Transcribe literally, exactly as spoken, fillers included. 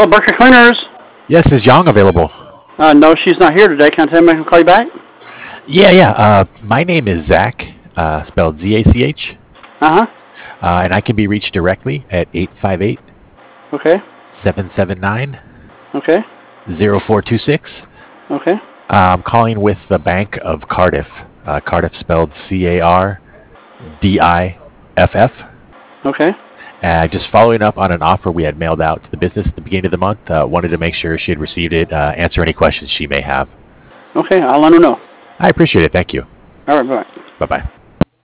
Hello, Berkshire Cleaners. Yes, is Yang available? Uh, no, she's not here today. Can I tell him I can call you back? Yeah, yeah. Uh, my name is Zach, uh, spelled Z A C H, Uh-huh. uh, and I can be reached directly at eight five eight, Okay. seven seven nine, Okay. zero four two six. Okay. Uh, I'm calling with the Bank of Cardiff. Uh, Cardiff spelled C A R D I F F. Okay. Uh, just following up on an offer we had mailed out to the business at the beginning of the month. Uh, wanted to make sure she had received it, uh, answer any questions she may have. Okay, I'll let her know. I appreciate it. Thank you. All right, bye. Bye-bye.